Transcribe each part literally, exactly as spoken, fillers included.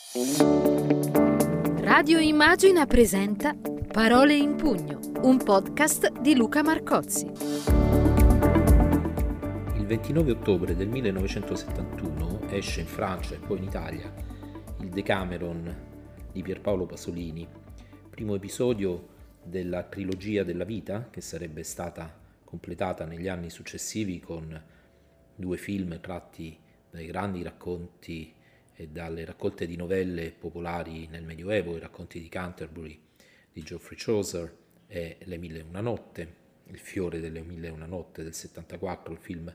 Radio Immagina presenta Parole in Pugno, un podcast di Luca Marcozzi. Il ventinove ottobre del millenovecentosettantuno esce in Francia e poi in Italia il Decameron di Pierpaolo Pasolini, primo episodio della trilogia della vita che sarebbe stata completata negli anni successivi con due film tratti dai grandi racconti e dalle raccolte di novelle popolari nel Medioevo, i racconti di Canterbury di Geoffrey Chaucer e Le Mille e una notte, Il fiore delle Mille e una notte del settantaquattro, il film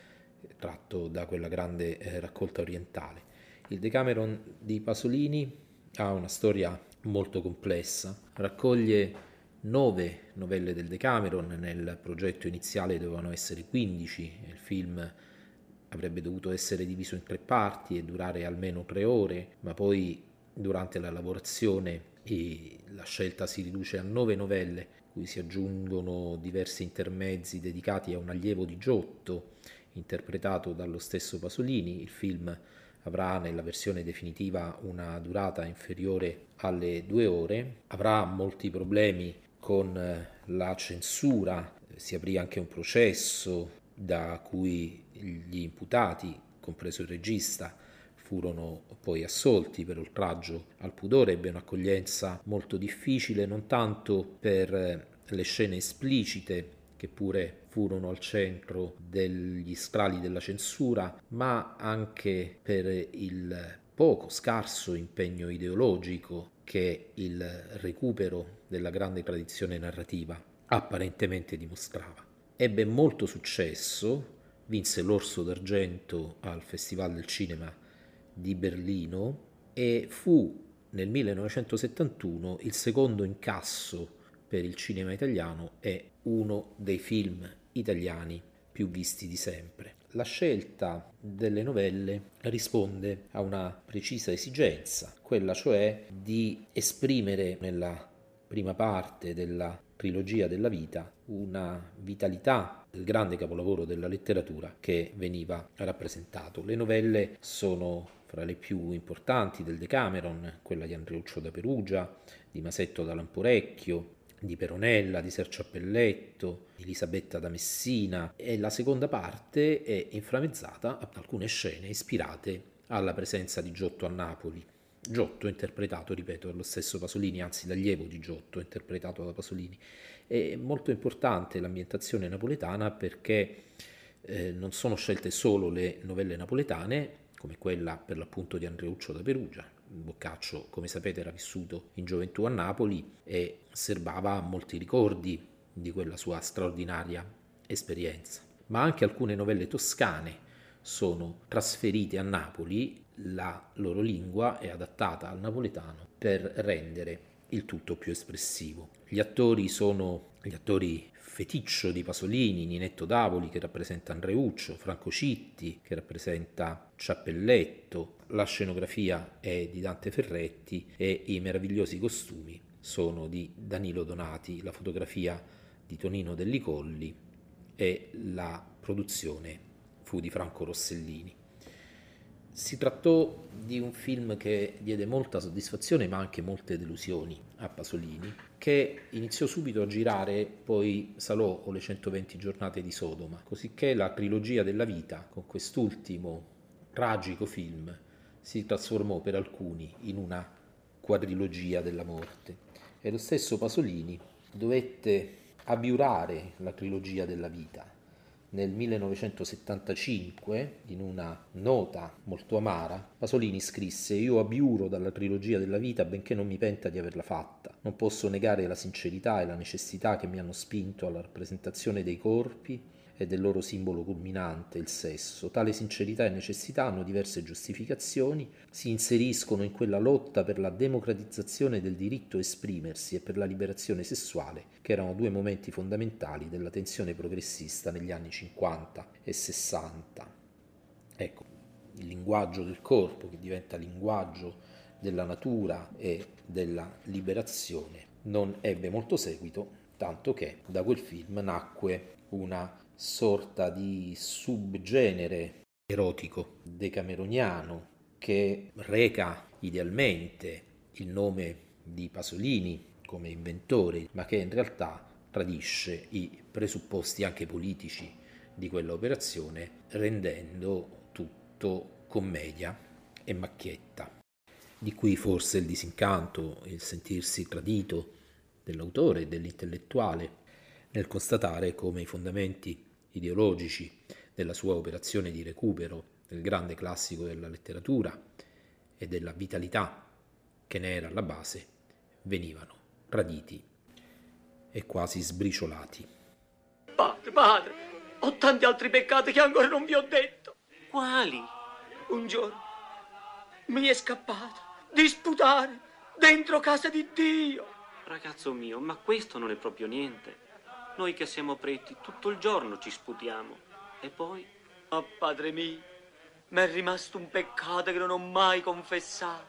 tratto da quella grande eh, raccolta orientale. Il Decameron di Pasolini ha una storia molto complessa, raccoglie nove novelle del Decameron. Nel progetto iniziale dovevano essere quindici, il film avrebbe dovuto essere diviso in tre parti e durare almeno tre ore, ma poi durante la lavorazione e la scelta si riduce a nove novelle, cui si aggiungono diversi intermezzi dedicati a un allievo di Giotto, interpretato dallo stesso Pasolini. Il film avrà nella versione definitiva una durata inferiore alle due ore, avrà molti problemi con la censura, si aprì anche un processo da cui gli imputati, compreso il regista, furono poi assolti per oltraggio al pudore. Ebbe un'accoglienza molto difficile, non tanto per le scene esplicite, che pure furono al centro degli strali della censura, ma anche per il poco, scarso impegno ideologico che il recupero della grande tradizione narrativa apparentemente dimostrava. Ebbe molto successo, vinse l'Orso d'Argento al Festival del Cinema di Berlino e fu nel millenovecentosettantuno il secondo incasso per il cinema italiano e uno dei film italiani più visti di sempre. La scelta delle novelle risponde a una precisa esigenza, quella cioè di esprimere nella prima parte della trilogia della vita una vitalità del grande capolavoro della letteratura che veniva rappresentato. Le novelle sono fra le più importanti del Decameron, quella di Andreuccio da Perugia, di Masetto da Lamporecchio, di Peronella, di Ser Ciappelletto, di Elisabetta da Messina, e la seconda parte è inframmezzata a alcune scene ispirate alla presenza di Giotto a Napoli. Giotto interpretato, ripeto, dallo stesso Pasolini, anzi l'allievo di Giotto interpretato da Pasolini. È molto importante l'ambientazione napoletana perché eh, non sono scelte solo le novelle napoletane, come quella per l'appunto di Andreuccio da Perugia. Boccaccio, come sapete, era vissuto in gioventù a Napoli e serbava molti ricordi di quella sua straordinaria esperienza. Ma anche alcune novelle toscane sono trasferite a Napoli, la loro lingua è adattata al napoletano per rendere il tutto più espressivo. Gli attori sono gli attori feticcio di Pasolini: Ninetto Davoli che rappresenta Andreuccio, Franco Citti che rappresenta Ciappelletto, la scenografia è di Dante Ferretti e i meravigliosi costumi sono di Danilo Donati, la fotografia di Tonino Dellicolli e la produzione fu di Franco Rossellini. Si trattò di un film che diede molta soddisfazione ma anche molte delusioni a Pasolini, che iniziò subito a girare, poi salò o le centoventi giornate di Sodoma, cosicché la trilogia della vita, con quest'ultimo tragico film, si trasformò per alcuni in una quadrilogia della morte. E lo stesso Pasolini dovette abiurare la trilogia della vita. Nel millenovecentosettantacinque, in una nota molto amara, Pasolini scrisse: «Io abiuro dalla trilogia della vita benché non mi penta di averla fatta. Non posso negare la sincerità e la necessità che mi hanno spinto alla rappresentazione dei corpi e del loro simbolo culminante, il sesso. Tale sincerità e necessità hanno diverse giustificazioni, si inseriscono in quella lotta per la democratizzazione del diritto a esprimersi e per la liberazione sessuale, che erano due momenti fondamentali della tensione progressista negli anni cinquanta e sessanta. Ecco, il linguaggio del corpo che diventa linguaggio della natura e della liberazione non ebbe molto seguito, tanto che da quel film nacque una sorta di subgenere erotico decameroniano che reca idealmente il nome di Pasolini come inventore, ma che in realtà tradisce i presupposti anche politici di quella operazione, rendendo tutto commedia e macchietta. Di qui forse il disincanto, il sentirsi tradito dell'autore e dell'intellettuale nel constatare come i fondamenti ideologici della sua operazione di recupero del grande classico della letteratura e della vitalità che ne era alla base venivano traditi e quasi sbriciolati. Padre, padre, ho tanti altri peccati che ancora non vi ho detto. Quali? Un giorno mi è scappato di sputare dentro casa di Dio. Ragazzo mio, ma questo non è proprio niente. Noi che siamo preti tutto il giorno ci sputiamo. E poi? Ma padre mio, mi è rimasto un peccato che non ho mai confessato.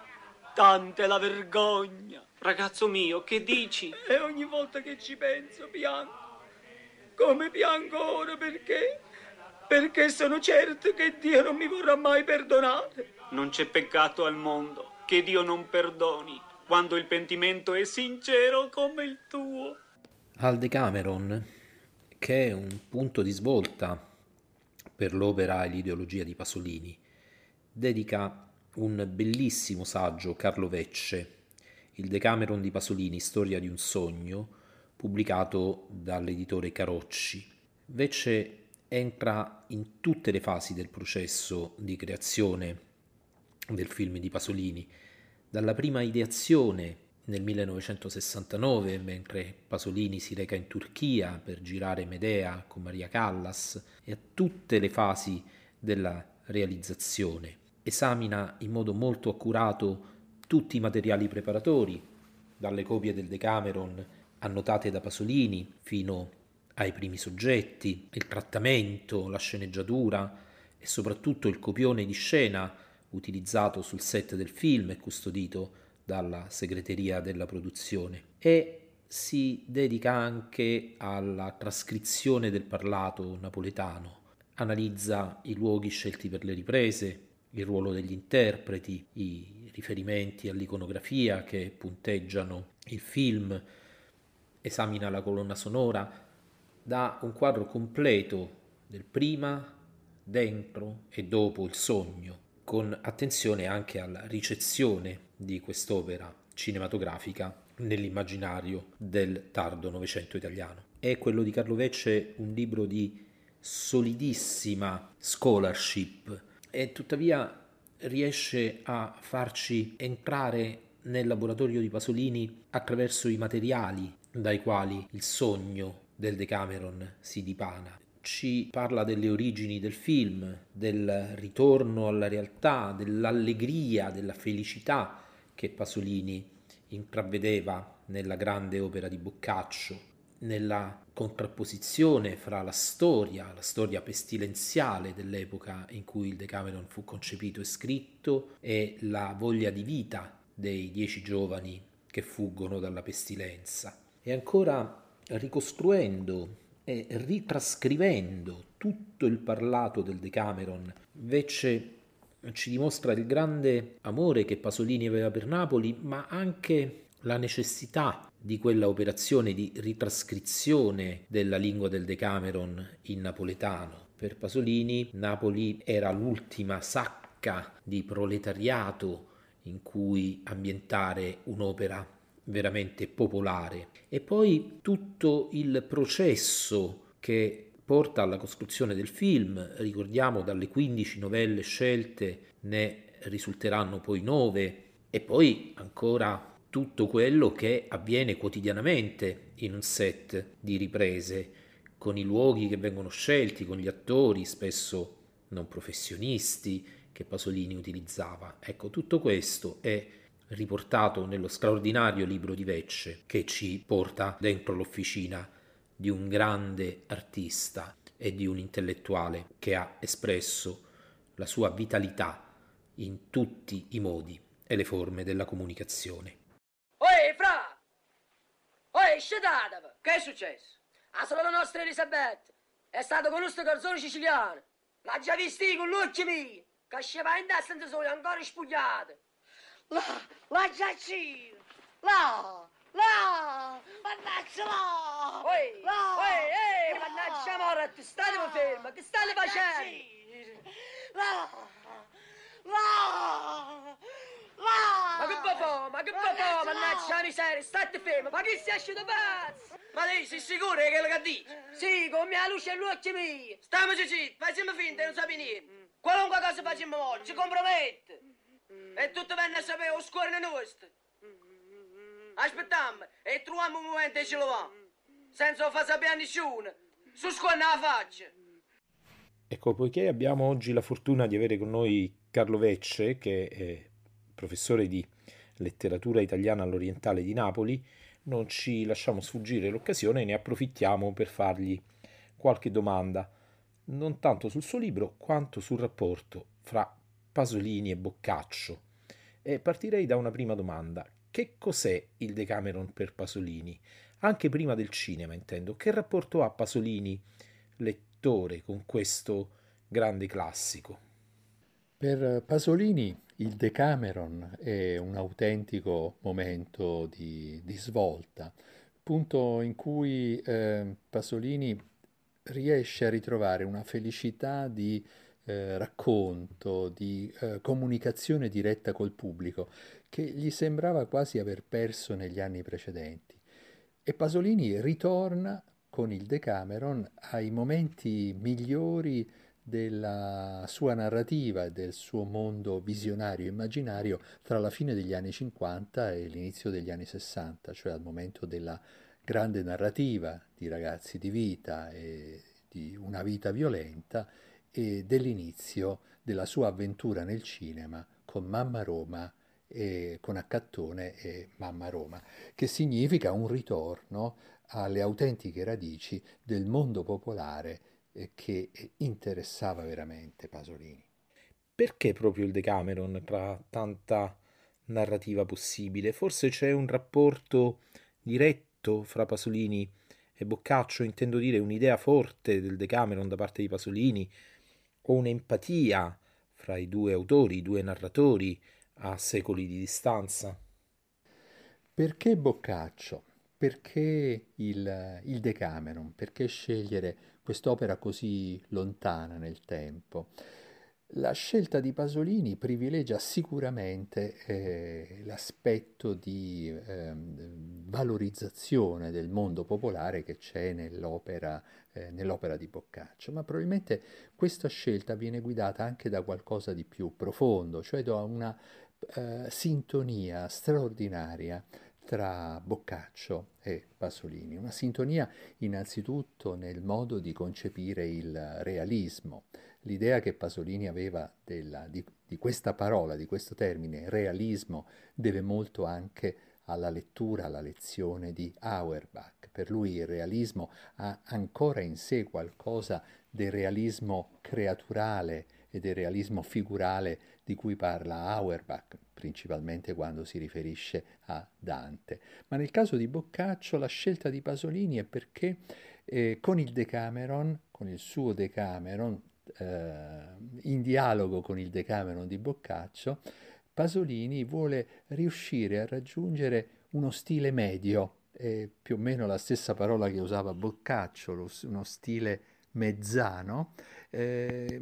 Tanta è la vergogna. Ragazzo mio, che dici? E ogni volta che ci penso piango. Come piango ora, perché? Perché sono certo che Dio non mi vorrà mai perdonare. Non c'è peccato al mondo che Dio non perdoni quando il pentimento è sincero come il tuo. Al Decameron, che è un punto di svolta per l'opera e l'ideologia di Pasolini, dedica un bellissimo saggio Carlo Vecce, il Decameron di Pasolini, storia di un sogno, pubblicato dall'editore Carocci. Vecce entra in tutte le fasi del processo di creazione del film di Pasolini, dalla prima ideazione nel millenovecentosessantanove, mentre Pasolini si reca in Turchia per girare Medea con Maria Callas, e a tutte le fasi della realizzazione. Esamina in modo molto accurato tutti i materiali preparatori, dalle copie del Decameron annotate da Pasolini fino ai primi soggetti, il trattamento, la sceneggiatura e soprattutto il copione di scena utilizzato sul set del film e custodito dalla segreteria della produzione, e si dedica anche alla trascrizione del parlato napoletano, analizza i luoghi scelti per le riprese, il ruolo degli interpreti, i riferimenti all'iconografia che punteggiano il film, esamina la colonna sonora, dà un quadro completo del prima, dentro e dopo il sogno, con attenzione anche alla ricezione di quest'opera cinematografica nell'immaginario del tardo Novecento italiano. È quello di Carlo Vecce un libro di solidissima scholarship e tuttavia riesce a farci entrare nel laboratorio di Pasolini attraverso i materiali dai quali il sogno del Decameron si dipana. Ci parla delle origini del film, del ritorno alla realtà, dell'allegria, della felicità che Pasolini intravedeva nella grande opera di Boccaccio, nella contrapposizione fra la storia, la storia pestilenziale dell'epoca in cui il Decameron fu concepito e scritto, e la voglia di vita dei dieci giovani che fuggono dalla pestilenza. E ancora ricostruendo e ritrascrivendo tutto il parlato del Decameron, Vecce ci dimostra il grande amore che Pasolini aveva per Napoli, ma anche la necessità di quella operazione di ritrascrizione della lingua del Decameron in napoletano. Per Pasolini Napoli era l'ultima sacca di proletariato in cui ambientare un'opera veramente popolare. E poi tutto il processo che porta alla costruzione del film, ricordiamo dalle quindici novelle scelte ne risulteranno poi nove, e poi ancora tutto quello che avviene quotidianamente in un set di riprese, con i luoghi che vengono scelti, con gli attori spesso non professionisti che Pasolini utilizzava. Ecco, tutto questo è riportato nello straordinario libro di Vecce, che ci porta dentro l'officina di un grande artista e di un intellettuale che ha espresso la sua vitalità in tutti i modi e le forme della comunicazione. Oi, fra! Oi, scedatevi! Che è successo? La sorella nostra Elisabetta è stata con questo garzone siciliano. L'ha già visto con l'occhio mio, che sceva in testa senza sole ancora spugliate. là, là Giacino, là, là, mannaggia là, oi, là, oi, ehi, mannaggia Morat, state fermo, che state facendo? Là, là, là. Ma che papà, ma che papà, mannaggia la miseria, state fermo, ma che si esce da pazzo? Ma lei sei sicuro che è quello che dice? Sì, con mia luce e l'occhio mio. Stiamoci zitti, facciamo finta che non sappi niente. Qualunque cosa facciamo oggi, ci compromette. E tutto venne a sapere lo scuore nostro. Aspettiamo e troviamo un momento e ce lo va. Senza far sapere a nessuno. Su scuore la faccia. Ecco, poiché abbiamo oggi la fortuna di avere con noi Carlo Vecce, che è professore di letteratura italiana all'Orientale di Napoli, non ci lasciamo sfuggire l'occasione e ne approfittiamo per fargli qualche domanda, non tanto sul suo libro quanto sul rapporto fra Pasolini e Boccaccio. E partirei da una prima domanda. Che cos'è il Decameron per Pasolini? Anche prima del cinema, intendo. Che rapporto ha Pasolini, lettore, con questo grande classico? Per Pasolini il Decameron è un autentico momento di, di svolta, punto in cui eh, Pasolini riesce a ritrovare una felicità di eh, racconto, di eh, comunicazione diretta col pubblico, che gli sembrava quasi aver perso negli anni precedenti. E Pasolini ritorna con il Decameron ai momenti migliori della sua narrativa e del suo mondo visionario e immaginario tra la fine degli anni cinquanta e l'inizio degli anni sessanta, cioè al momento della grande narrativa di Ragazzi di vita e di Una vita violenta e dell'inizio della sua avventura nel cinema con Mamma Roma e con Accattone e Mamma Roma, che significa un ritorno alle autentiche radici del mondo popolare che interessava veramente Pasolini. Perché proprio il Decameron tra tanta narrativa possibile? Forse c'è un rapporto diretto fra Pasolini e Boccaccio, intendo dire un'idea forte del Decameron da parte di Pasolini, o un'empatia fra i due autori, i due narratori a secoli di distanza? Perché Boccaccio? Perché il, il Decameron? Perché scegliere quest'opera così lontana nel tempo? La scelta di Pasolini privilegia sicuramente eh, l'aspetto di eh, valorizzazione del mondo popolare che c'è nell'opera, eh, nell'opera di Boccaccio, ma probabilmente questa scelta viene guidata anche da qualcosa di più profondo, cioè da una eh, sintonia straordinaria tra Boccaccio e Pasolini, una sintonia innanzitutto nel modo di concepire il realismo. L'idea che Pasolini aveva della, di, di questa parola, di questo termine, realismo, deve molto anche alla lettura, alla lezione di Auerbach. Per lui il realismo ha ancora in sé qualcosa del realismo creaturale e del realismo figurale di cui parla Auerbach, principalmente quando si riferisce a Dante. Ma nel caso di Boccaccio la scelta di Pasolini è perché eh, con il Decameron, con il suo Decameron, eh, in dialogo con il Decameron di Boccaccio, Pasolini vuole riuscire a raggiungere uno stile medio, è più o meno la stessa parola che usava Boccaccio, lo, uno stile mezzano, eh,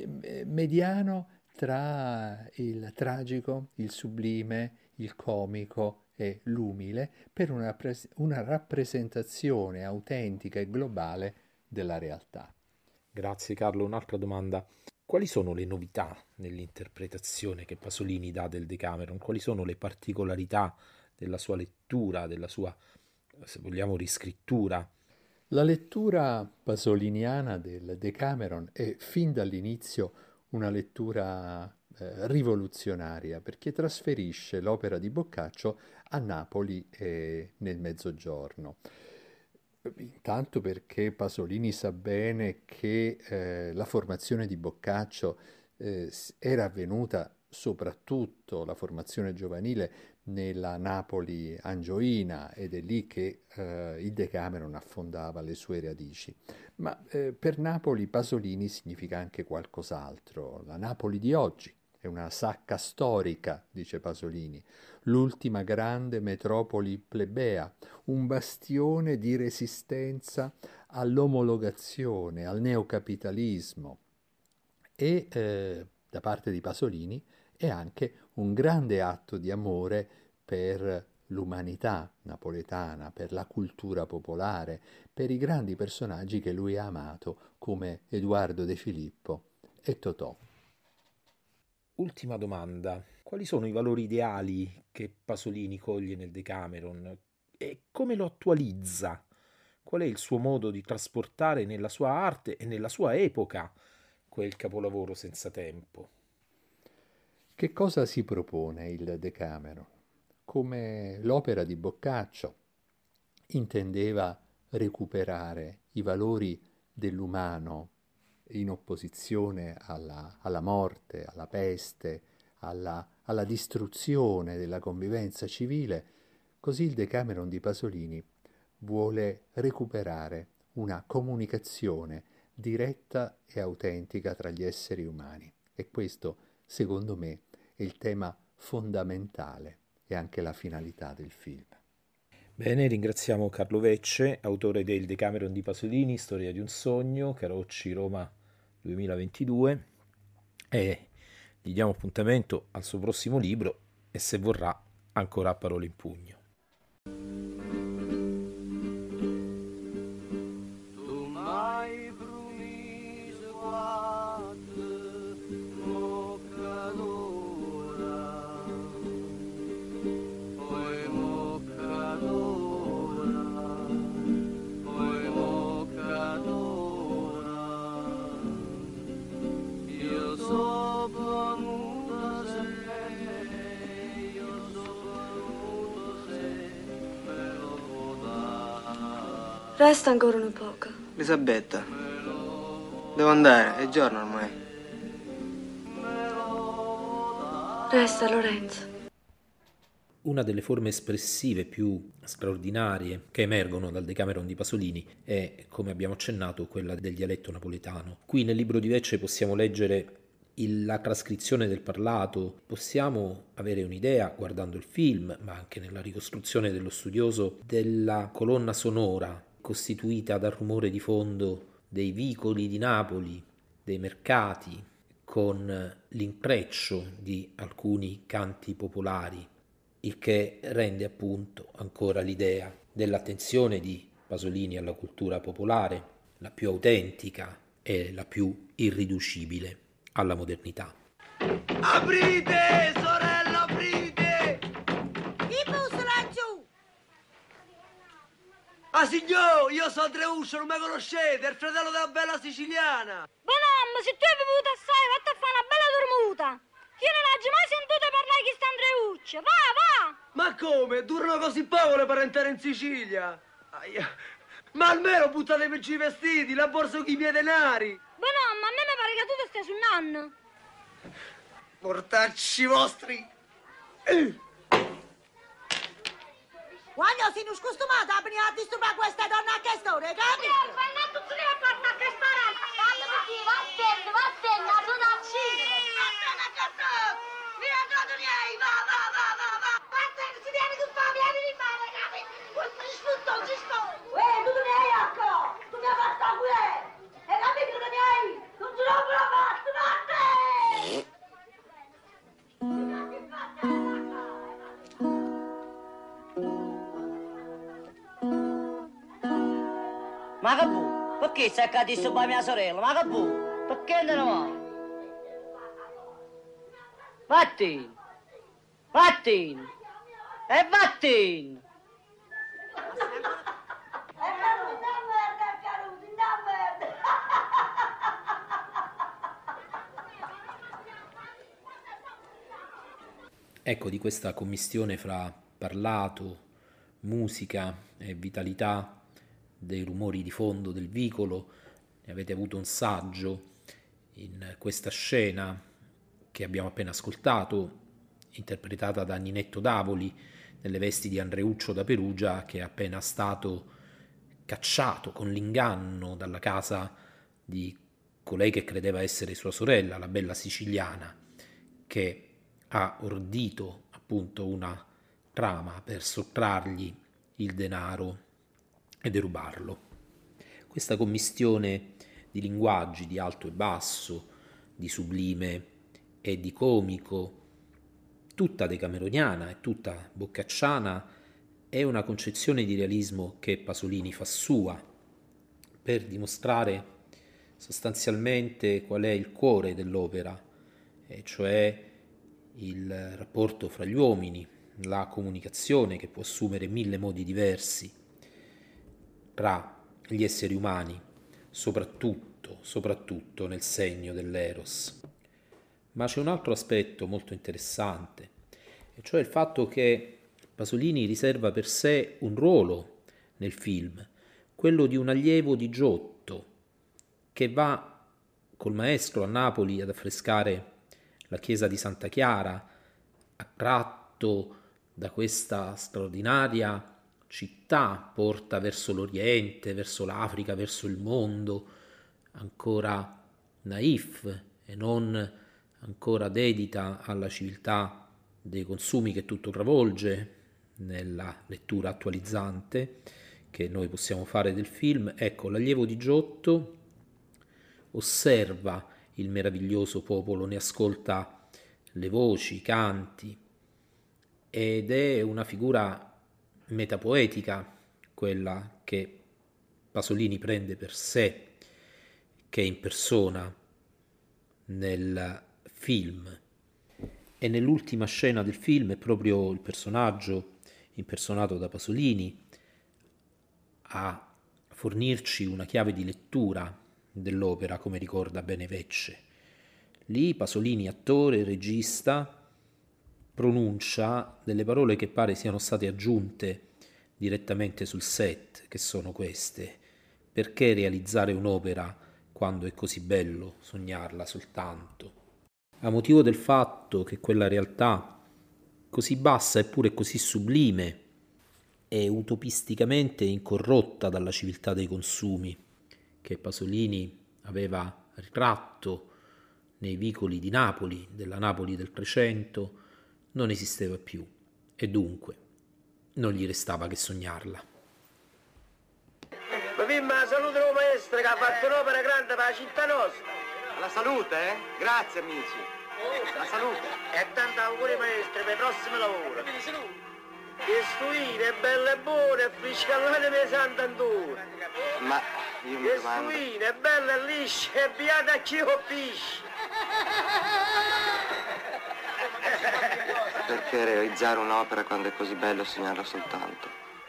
mediano tra il tragico, il sublime, il comico e l'umile, per una, pres- una rappresentazione autentica e globale della realtà. Grazie Carlo, un'altra domanda. Quali sono le novità nell'interpretazione che Pasolini dà del Decameron? Quali sono le particolarità della sua lettura, della sua, se vogliamo, riscrittura? La lettura pasoliniana del Decameron è fin dall'inizio una lettura eh, rivoluzionaria, perché trasferisce l'opera di Boccaccio a Napoli e nel Mezzogiorno. Intanto perché Pasolini sa bene che eh, la formazione di Boccaccio eh, era avvenuta soprattutto, la formazione giovanile, nella Napoli angioina, ed è lì che eh, il Decameron affondava le sue radici. Ma eh, per Napoli Pasolini significa anche qualcos'altro. La Napoli di oggi è una sacca storica, dice Pasolini, l'ultima grande metropoli plebea, un bastione di resistenza all'omologazione, al neocapitalismo e eh, da parte di Pasolini è anche un grande atto di amore per l'umanità napoletana, per la cultura popolare, per i grandi personaggi che lui ha amato come Edoardo De Filippo e Totò. Ultima domanda. Quali sono i valori ideali che Pasolini coglie nel Decameron e come lo attualizza? Qual è il suo modo di trasportare nella sua arte e nella sua epoca quel capolavoro senza tempo? Che cosa si propone il Decameron? Come l'opera di Boccaccio intendeva recuperare i valori dell'umano in opposizione alla, alla morte, alla peste, alla, alla distruzione della convivenza civile, così il Decameron di Pasolini vuole recuperare una comunicazione diretta e autentica tra gli esseri umani. E questo, secondo me, è il tema fondamentale e anche la finalità del film. Bene, ringraziamo Carlo Vecce, autore del Decameron di Pasolini, Storia di un sogno, Carocci, Roma duemilaventidue, e gli diamo appuntamento al suo prossimo libro e, se vorrà, ancora a Parole in pugno. Resta ancora un poco. Elisabetta, devo andare, è giorno ormai. Resta, Lorenzo. Una delle forme espressive più straordinarie che emergono dal Decameron di Pasolini è, come abbiamo accennato, quella del dialetto napoletano. Qui nel libro di Vecce possiamo leggere il, la trascrizione del parlato, possiamo avere un'idea, guardando il film, ma anche nella ricostruzione dello studioso, della colonna sonora costituita dal rumore di fondo dei vicoli di Napoli, dei mercati, con l'intreccio di alcuni canti popolari, il che rende appunto ancora l'idea dell'attenzione di Pasolini alla cultura popolare, la più autentica e la più irriducibile alla modernità. Aprite, sorella, aprite! Chi bussa laggiù? Ah, signor, io sono Andreuccio, non mi conoscete, è il fratello della bella siciliana. Bonamma, se tu hai bevuto assai, vatti a fare una bella dormuta. Io non ho mai sentito parlare di sta Andreuccio. Va, va! Ma come? Durano così poco le parentele in Sicilia? Aia. Ma almeno buttatemi giù i vestiti, la borsa con i miei denari. Bonamma, a me mi pare che tu ti stai sul nanno. Mortacci vostri. Quando sei non scostumata a venire a disturbare questa donna a che storia, capi? Ma non tu ti devi portare a che storia. Vattene, vattene, a prodarci. Vattene a che storia. Via, trodo miei, va, va, va, va, va. Vattene, si viene tu fa, vieni di male, capi? Questo ci sfrutto, ci sto. Uè, tu mi hai ecco. Tu mi hai fatto qui. E capi che tu mi hai? Non ce l'ho più fatto, vattene. Ma che bu? Perché sei accadito per mia sorella? Ma che bu? Perché ne va? Vattene! Vattene! E vattene! Ecco, di questa commistione fra parlato, musica e vitalità dei rumori di fondo del vicolo, ne avete avuto un saggio in questa scena che abbiamo appena ascoltato, interpretata da Ninetto Davoli nelle vesti di Andreuccio da Perugia, che è appena stato cacciato con l'inganno dalla casa di colei che credeva essere sua sorella, la bella siciliana, che ha ordito appunto una trama per sottrargli il denaro e derubarlo. Questa commistione di linguaggi di alto e basso, di sublime e di comico, tutta decameroniana e tutta boccacciana, è una concezione di realismo che Pasolini fa sua per dimostrare sostanzialmente qual è il cuore dell'opera, e cioè il rapporto fra gli uomini, la comunicazione che può assumere mille modi diversi tra gli esseri umani, soprattutto, soprattutto nel segno dell'eros. Ma c'è un altro aspetto molto interessante, e cioè il fatto che Pasolini riserva per sé un ruolo nel film, quello di un allievo di Giotto, che va col maestro a Napoli ad affrescare la chiesa di Santa Chiara, attratto da questa straordinaria città, porta verso l'Oriente, verso l'Africa, verso il mondo, ancora naif e non ancora dedita alla civiltà dei consumi che tutto travolge nella lettura attualizzante che noi possiamo fare del film. Ecco, l'allievo di Giotto osserva il meraviglioso popolo, ne ascolta le voci, i canti, ed è una figura metapoetica quella che Pasolini prende per sé, che impersona nel film. E nell'ultima scena del film è proprio il personaggio impersonato da Pasolini a fornirci una chiave di lettura dell'opera, come ricorda bene Vecce. Lì Pasolini, attore, regista, pronuncia delle parole che pare siano state aggiunte direttamente sul set, che sono queste: perché realizzare un'opera quando è così bello sognarla soltanto? A motivo del fatto che quella realtà così bassa eppure così sublime è utopisticamente incorrotta dalla civiltà dei consumi, che Pasolini aveva ritratto nei vicoli di Napoli, della Napoli del Trecento, non esisteva più, e dunque non gli restava che sognarla. Ma firma, saluto il maestro che ha fatto un'opera grande per la città nostra. La salute, eh? Grazie, amici. La salute. E tanti auguri, maestro, per i prossimi lavori. Che stuine, belle e buone, friscallate per Sant'Antonio. Ma io mi che domando... Che stuine, belle e lisce, e beata a chi colpisce. Perché realizzare un'opera quando è così bello sognarla soltanto?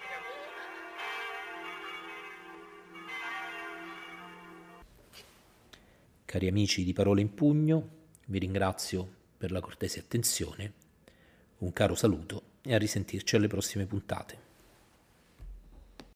Cari amici di Parole in Pugno, vi ringrazio per la cortese attenzione, un caro saluto e a risentirci alle prossime puntate.